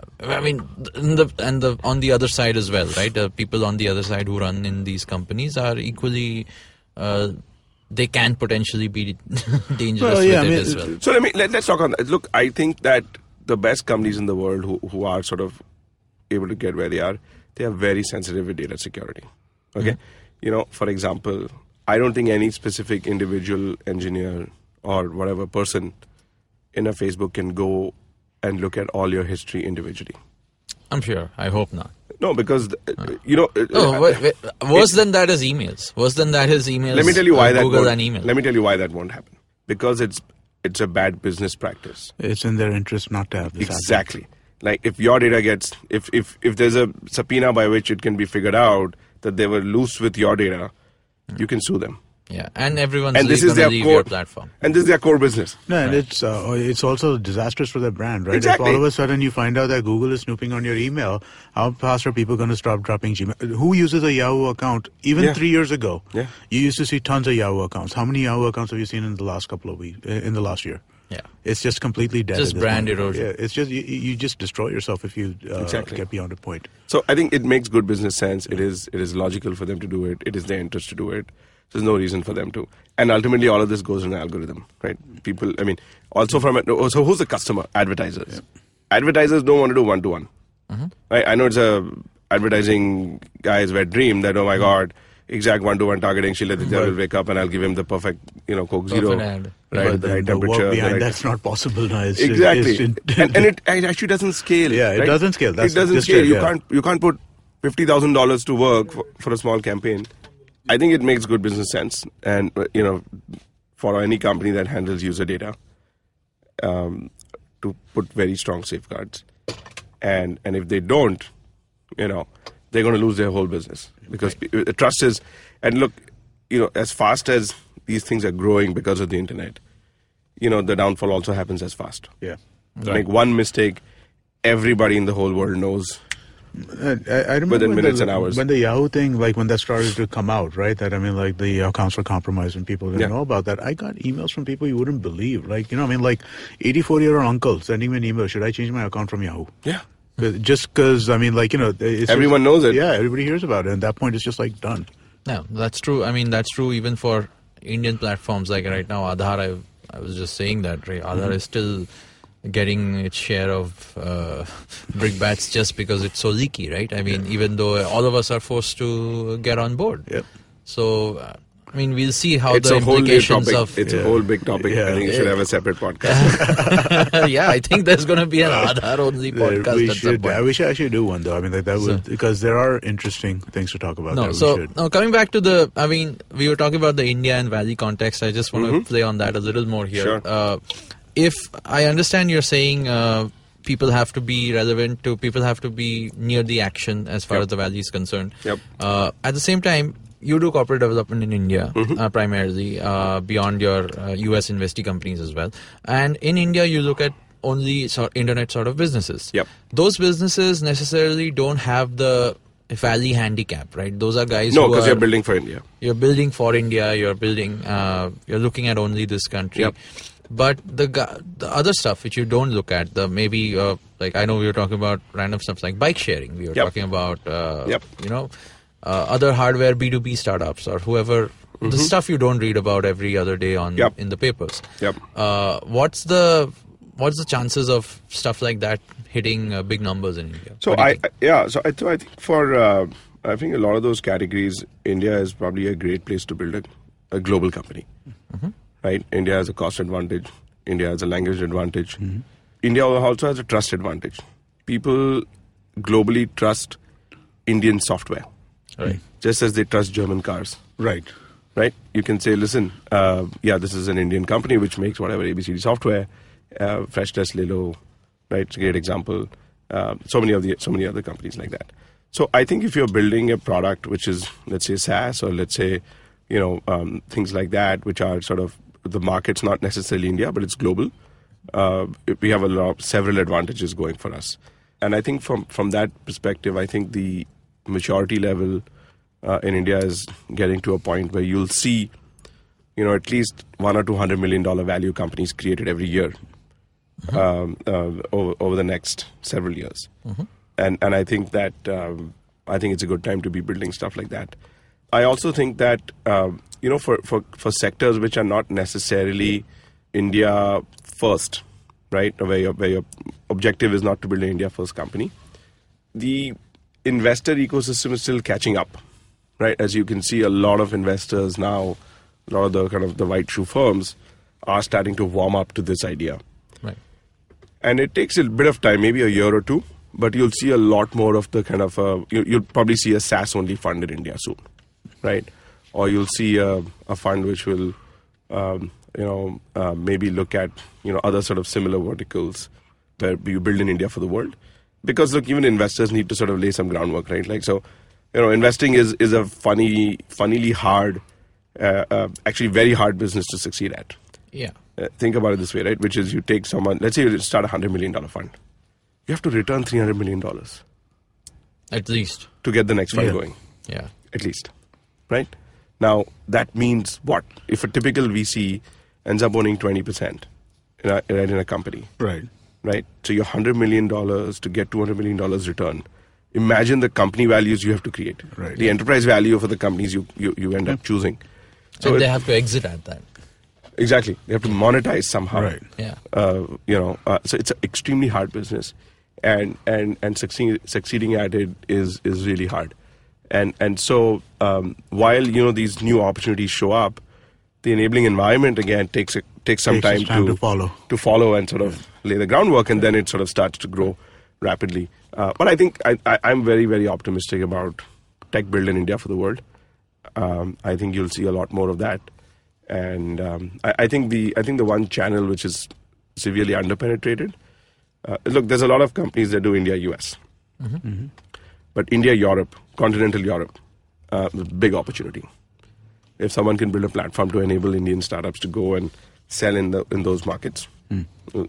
I mean, in the, and the on the other side as well, right? The people on the other side who run in these companies are equally. Uh, they can potentially be dangerous Well, yeah, with I it mean, as well. So let me let, let's talk on that. Look, I think that the best companies in the world who, who are sort of able to get where they are, they are very sensitive with data security. Okay, you know, for example, I don't think any specific individual engineer or whatever person in a Facebook can go and look at all your history individually. I'm sure. I hope not. No, because uh, you know. uh, Oh, uh, wait, wait. Worse than that is emails. Worse than that is emails. let me tell you why uh, that Google won't, and email. Let me tell you why that won't happen. Because it's it's a bad business practice. It's in their interest not to have this happen. Exactly. Like if your data gets, if, if, if there's a subpoena by which it can be figured out that they were loose with your data, you can sue them. Yeah, and everyone's And this going is to their leave core your platform. And this is their core business. No, and it's uh, it's also disastrous for their brand, right? Exactly. If all of a sudden you find out that Google is snooping on your email, how fast are people going to stop dropping Gmail? Who uses a Yahoo account? Even Yeah. three years ago, Yeah. you used to see tons of Yahoo accounts. How many Yahoo accounts have you seen in the last couple of weeks? In the last year? Yeah. It's just completely dead. Just at this brand point. erosion. Yeah, it's just you, you just destroy yourself if you uh, Exactly. get beyond a point. So I think it makes good business sense. It is it is logical for them to do it. It is their interest to do it. There's no reason for them to. And ultimately, all of this goes in an algorithm, right? People, I mean, also from, a, so who's the customer? Advertisers. Advertisers don't want to do one-to-one. Right? I know it's a advertising guy's wet dream that, oh my God, exact one-to-one targeting, Sheila Ditya will wake up and I'll give him the perfect, you know, Coke Zero. Perfect ad. Right, But the then right the temperature. work the behind right- that's not possible now. It's, Exactly, it's- and, and it, it actually doesn't scale. Yeah, it right? doesn't scale. That's it doesn't just scale. it, You yeah. can't you can't put fifty thousand dollars to work for, for a small campaign. I think it makes good business sense, and uh, you know, for any company that handles user data, um, to put very strong safeguards, and and if they don't, you know, they're going to lose their whole business because right. the trust is. And look, you know, as fast as these things are growing because of the internet, you know, the downfall also happens as fast. Yeah. Right. Make one mistake, everybody in the whole world knows. I, I remember Within when minutes the, and hours. when the Yahoo thing, like when that started to come out, right? That I mean, like the accounts were compromised and people didn't Yeah. know about that. I got emails from people you wouldn't believe. Like, you know, I mean, like eighty-four year old uncle sending me an email. Should I change my account from Yahoo? Yeah. Just because, I mean, like, you know, it's Everyone just- knows it. Yeah, everybody hears about it. And at that point, it's just like done. No, that's true. I mean, that's true even for Indian platforms. Like right now, Aadhaar, I, I was just saying that, right? Aadhaar Mm-hmm. is still getting its share of uh, brickbats just because it's so leaky, right? I mean, even though all of us are forced to get on board. Yep. So, uh, I mean, we'll see how It's the a whole new implications topic. of... It's Yeah. a whole big topic. Yeah. I think you should have a separate podcast. yeah, I think there's going to be an Aadhaar-only There- podcast we at should, some point. I wish I actually do one though. I mean, like that would So- because there are interesting things to talk about. No, there. We so should. now coming back to the, I mean, we were talking about the India and Valley context. I just want to play on that a little more here. Sure. Uh, if I understand you're saying uh, people have to be relevant to, people have to be near the action as far Yep. as the Valley is concerned. Yep. Uh, at the same time, you do corporate development in India uh, primarily, uh, beyond your uh, U S investee companies as well. And in India, you look at only sort internet sort of businesses. Yep. Those businesses necessarily don't have the Valley handicap, right? Those are guys No, who because are, you're building for India. you're building for India. You're building. Uh, you're looking at only this country. Yep. But the gu- the other stuff which you don't look at, the maybe uh, like I know we were talking about random stuff like bike sharing. We were Yep. talking about uh, Yep. you know uh, other hardware B two B startups or whoever. The stuff you don't read about every other day on Yep. in the papers. Yep. Uh, what's the what's the chances of stuff like that hitting uh, big numbers in India? So What do you I, think? I yeah. So I, so I think for uh, I think a lot of those categories, India is probably a great place to build a, a global company. Right? India has a cost advantage. India has a language advantage. India also has a trust advantage. People globally trust Indian software, Right. just as they trust German cars. Right. Right? You can say, listen, uh, yeah, this is an Indian company which makes whatever A B C D software. Uh, Freshness, Lilo, right? It's a great example. Uh, so many of the so many other companies like that. So I think if you're building a product which is, let's say, SaaS or let's say, you know, um, things like that, which are sort of the market's not necessarily India, but it's global. Uh, we have a lot, several advantages going for us, and I think from from that perspective, I think the maturity level uh, in India is getting to a point where you'll see, you know, at least one or two hundred million dollar value companies created every year um, uh, over, over the next several years, and and I think that um, I think it's a good time to be building stuff like that. I also think that um, you know for, for for sectors which are not necessarily India first, right, where your where your objective is not to build an India first company, the investor ecosystem is still catching up, right? As you can see, a lot of investors now, a lot of the kind of the white shoe firms are starting to warm up to this idea. Right. And it takes a bit of time, maybe a year or two, but you'll see a lot more of the kind of, uh, you, you'll probably see a SaaS only fund in India soon, right? Or you'll see a, a fund which will, um, you know, uh, maybe look at, you know, other sort of similar verticals where you build in India for the world. Because look, even investors need to sort of lay some groundwork, right? Like, so, you know, investing is, is a funny, funnily hard, uh, uh, actually very hard business to succeed at. Yeah. Uh, think about it this way, right? Which is you take someone, let's say you start a one hundred million dollars fund. You have to return three hundred million dollars At least. to get the next fund Yeah. going, Yeah. at least, right? Now, that means what? If a typical V C ends up owning twenty percent in a, right, in a company, Right. right? So your one hundred million dollars to get two hundred million dollars return. Imagine the company values you have to create. Right. The enterprise value for the companies you, you, you end up choosing. So and it- they have to exit at that. exactly. They have to monetize somehow. Right. Yeah. Uh, you know, uh, so it's an extremely hard business, and and and succeeding succeeding at it is is really hard, and and so um, while you know these new opportunities show up, the enabling environment again takes a, takes some Takes time, its time to follow. to follow and sort of lay the groundwork, and then it sort of starts to grow rapidly. Uh, but I think I, I, I'm very very optimistic about tech build in India for the world. Um, I think you'll see a lot more of that. And um, I, I think the I think the one channel which is severely underpenetrated. Uh, look, there's a lot of companies that do India U S, but India Europe, continental Europe, uh, big opportunity. If someone can build a platform to enable Indian startups to go and sell in the in those markets, Hmm.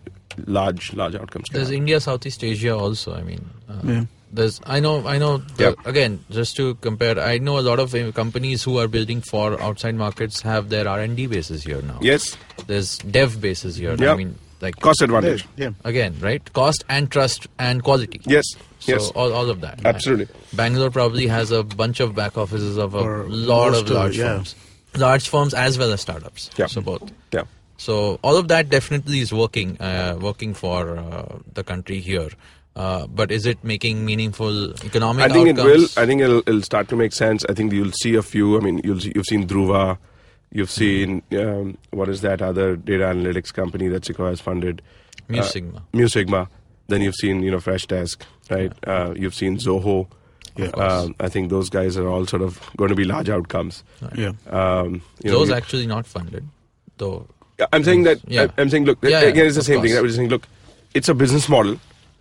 Large, large outcomes. can There's happen. India, Southeast Asia also. I mean, uh, Yeah. there's. I know. I know. The, Yep. Again, just to compare, I know a lot of uh, companies who are building for outside markets have their R and D bases here now. Yes, There's dev bases here. I Yep. mean, like cost advantage. Yeah. again, right? Cost and trust and quality. Yes, So yes, all, all of that. absolutely. Bangalore probably has a bunch of back offices of a Or lot most of of it, large yeah. firms. Large firms as well as startups. Yeah. So both. Yeah. So all of that definitely is working, uh, working for uh, the country here. Uh, but is it making meaningful economic I think outcomes? it will. I think it'll, it'll start to make sense. I think you'll see a few. I mean, you'll see, you've seen Dhruva, you've seen um, what is that other data analytics company that Sequoia has funded? Mu Uh, Sigma. Mu Sigma. Then you've seen you know Freshdesk, right? Uh, you've seen Zoho. Yeah. Um, I think those guys are all sort of going to be large outcomes. Yeah. Um, you know, Those you- actually not funded, though. I'm saying that. Yeah. I- I'm saying, look, Yeah, again, yeah, it's the of same thing. course. I was just saying, look, it's a business model.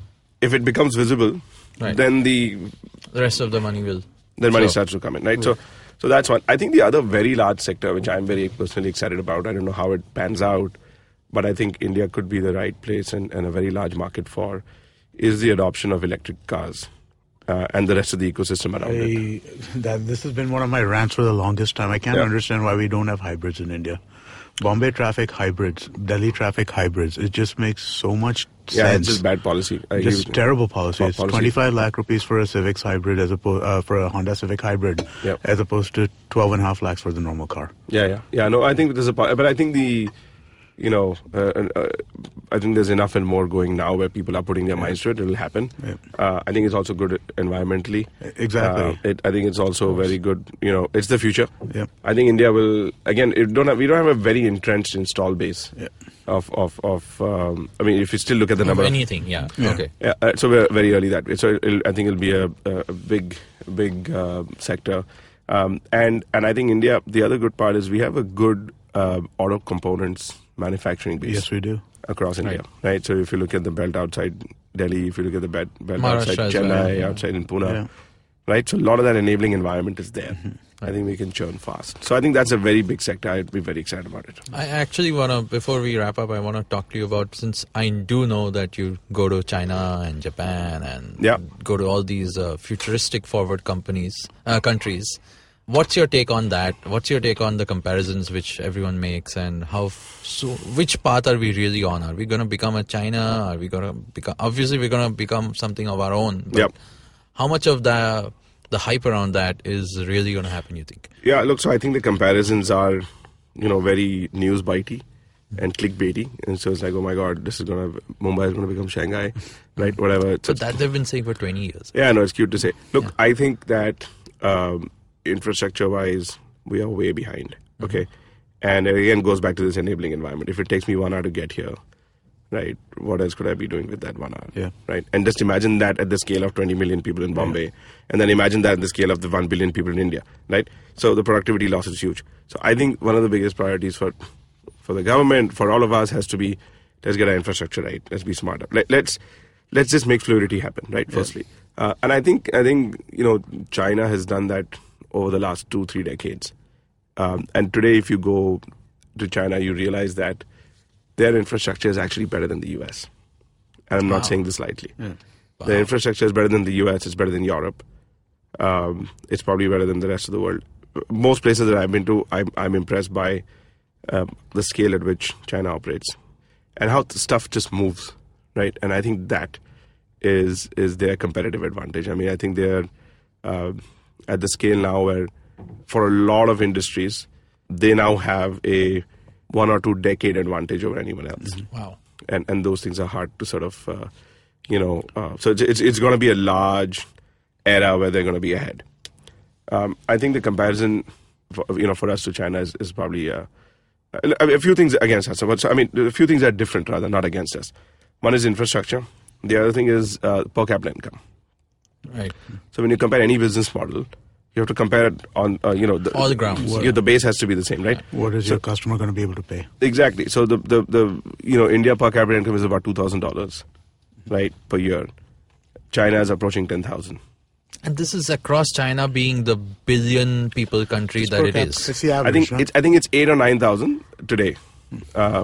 If it becomes visible, Right. then the The rest of the money will. then money flow. starts to come in, right? So, so that's one. I think the other very large sector, which I'm very personally excited about, I don't know how it pans out, but I think India could be the right place and, and a very large market for, is the adoption of electric cars uh, and the rest of the ecosystem around it. I, that, this has been one of my rants for the longest time. I can't Yeah. understand why we don't have hybrids in India. Bombay traffic hybrids, Delhi traffic hybrids. It just makes so much Yeah, sense. it's just bad policy. I agree Just with you. terrible policy. Po- It's policy. twenty-five lakh rupees for a Civics hybrid as opposed uh, for a Honda Civic hybrid, Yep. as opposed to twelve and a half lakhs for the normal car. Yeah, yeah, yeah. No, I think there's a, po- but I think the, you know, uh, uh, I think there's enough and more going now where people are putting their minds to it. It'll happen. Yeah. Uh, I think it's also good environmentally. Exactly. Uh, it, I think it's also very good. You know, it's the future. Yeah. I think India will again. It don't have, we don't have a very entrenched install base Yeah. of of of. Um, I mean, if you still look at the Of number of anything, yeah. Yeah. Okay. yeah, uh, so we're very early that way. So it'll, I think it'll be a, a a big, big uh, sector, um, and and I think India. The other good part is we have a good uh, auto components manufacturing base Yes, we do. across India, right? So if you look at the belt outside Delhi, if you look at the belt, belt outside Maharashtra as Chennai, well, yeah. outside in Pune, Yeah. right? So a lot of that enabling environment is there. I think we can churn fast. So I think that's a very big sector. I'd be very excited about it. I actually want to, before we wrap up, I want to talk to you about, since I do know that you go to China and Japan and Yeah. go to all these uh, futuristic forward companies, uh, countries. What's your take on that? What's your take on the comparisons which everyone makes, and how, f- so which path are we really on? Are we going to become a China? Are we going to become, obviously we're going to become something of our own. But Yep. how much of the, the hype around that is really going to happen, you think? Yeah, look, so I think the comparisons are, you know, very news bitey and clickbaity. And so it's like, oh my God, this is going to, Mumbai is going to become Shanghai, right? Whatever. It's, So that they've been saying for twenty years. yeah, no, it's cute to say. Look, Yeah. I think that um, infrastructure wise, we are way behind. Okay. And it again goes back to this enabling environment. If it takes me one hour to get here, right, what else could I be doing with that one hour? Yeah. Right. And just imagine that at the scale of twenty million people in Bombay, and then imagine that at the scale of the one billion people in India, right? So the productivity loss is huge. So I think one of the biggest priorities for for the government, for all of us, has to be, let's get our infrastructure right. Let's be smarter. Let, let's let's just make fluidity happen, right? Firstly, uh, and I think I think you know China has done that over the last two three decades. Um, and today, if you go to China, you realize that their infrastructure is actually better than the U S. And I'm Wow. not saying this lightly. Yeah. Their infrastructure is better than the U S. It's better than Europe. Um, it's probably better than the rest of the world. Most places that I've been to, I'm, I'm impressed by um, the scale at which China operates and how the stuff just moves, right? And I think that is is their competitive advantage. I mean, I think they're uh, at the scale now where, for a lot of industries, they now have a one or two decade advantage over anyone else. Wow. And and those things are hard to sort of, uh, you know, uh, so it's it's, it's going to be a large era where they're going to be ahead. Um, I think the comparison, for, you know, for us to China is, is probably uh, a, a few things against us. But so, I mean, a few things are different rather, not against us. One is infrastructure. The other thing is uh, per capita income. Right. So when you compare any business model, you have to compare it on, uh, you know, the, All the grounds. Yeah, the base has to be the same, right? What is So- your customer going to be able to pay? Exactly. So the, the, the you know, India per capita income is about two thousand dollars, right, per year. China is approaching ten thousand. And this is across China being the billion people country that Per it cap- is. It's the I average. think no? it's I think it's eight or nine thousand today. Um,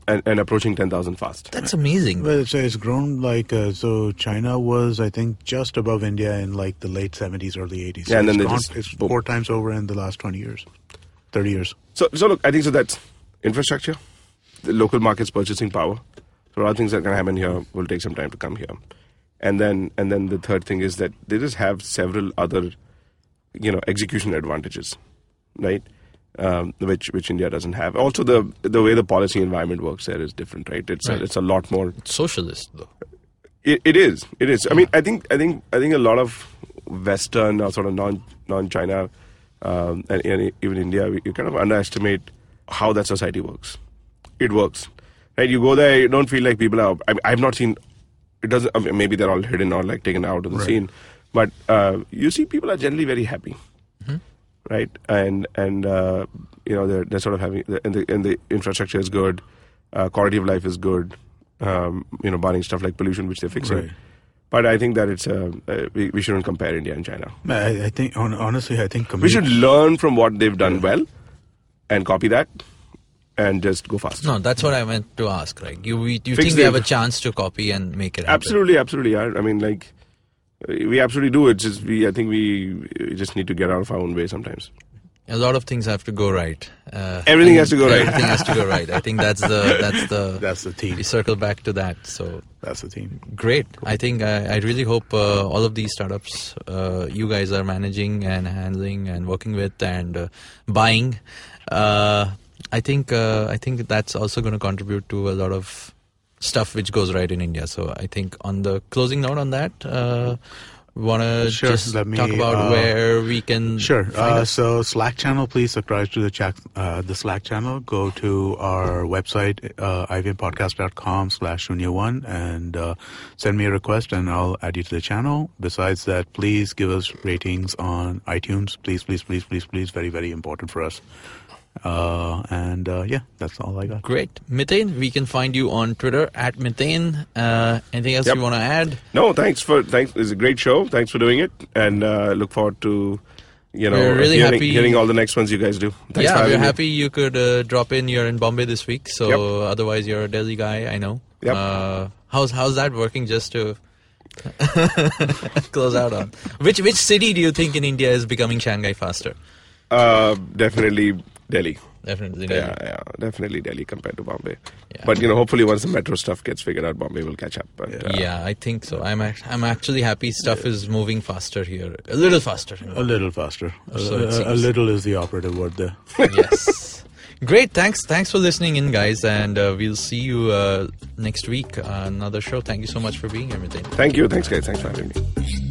and, and approaching ten thousand fast. That's amazing. Well, it's, it's grown like, uh, so China was, I think, just above India in like the late seventies, early eighties. So Yeah, and then it's, they gone, just it's boom. four times over in the last twenty years, thirty years. So, so look, I think so that's infrastructure, the local markets purchasing power. So a lot of things that can happen here will take some time to come here. And then, and then the third thing is that they just have several other, you know, execution advantages, right? Um, which which India doesn't have. Also, the the way the policy environment works there is different, right? It's Right. A, it's a lot more. Socialist, though. It, it is. It is. I mean, I think I think I think a lot of Western or sort of non non China um, and, and even India, we, you kind of underestimate how that society works. It works, right? You go there, you don't feel like people are. I, I've not seen. It doesn't. I mean, maybe they're all hidden or like taken out of the Right. scene, but uh, you see people are generally very happy. Right, and and uh, you know they're they're sort of having and the and the infrastructure is good, uh, quality of life is good, um, you know, barring stuff like pollution which they're fixing. Right. But I think that it's uh, uh, we we shouldn't compare India and China. I, I think, hon- honestly, I think We should communi- learn from what they've done well, and copy that, and just go faster. No, that's what I meant to ask. Like, you, we, do you Fix think we the- have a chance to copy and make it happen? Absolutely, absolutely. Yeah. I mean, like we absolutely do. It's just we. I think we, we just need to get out of our own way sometimes. A lot of things have to go right. Uh, Everything and has to go right. Everything has to go right. I think that's the that's the That's the theme. we circle back to that. So That's the theme. great. I think I, I really hope uh, all of these startups uh, you guys are managing and handling and working with and uh, buying. Uh, I think uh, I think that's also going to contribute to a lot of stuff which goes right in India. So I think on the closing note on that. Uh, Want to Sure, just let me, talk about uh, where we can Sure. find Uh, us? so Slack channel, please subscribe to the chat, uh, the Slack channel. Go to our website, uh, I V M podcast dot com slash shunya one and uh, send me a request and I'll add you to the channel. Besides that, please give us ratings on iTunes. Please, please, please, please, please. Very, very important for us. Uh, and uh, yeah, that's all I got. Great. Mithane, we can find you on Twitter at Mithane. Uh, anything else Yep. you want to add? No, thanks for thanks. It's a great show. Thanks for doing it, and uh, look forward to you know We're really hearing, happy- hearing all the next ones you guys do. Thanks for yeah, having we're me. happy you could uh, drop in. You're in Bombay this week, so Yep. otherwise you're a Delhi guy, I know. Yep. Uh, how's how's that working? Just to close out on which which city do you think in India is becoming Shanghai faster? Uh, definitely Delhi. Definitely Delhi. Yeah, yeah, definitely Delhi compared to Bombay. Yeah. But you know, hopefully once the metro stuff gets figured out, Bombay will catch up. But, uh, Yeah, I think so. I'm act- I'm actually happy stuff is moving faster here, a little faster. A little faster. So it a, a seems. little is the operative word there. Yes. Great. Thanks. Thanks for listening in, guys, and uh, we'll see you uh, next week on another show. Thank you so much for being here, Mithane. Thank you. Thanks, guys. Thanks for having me.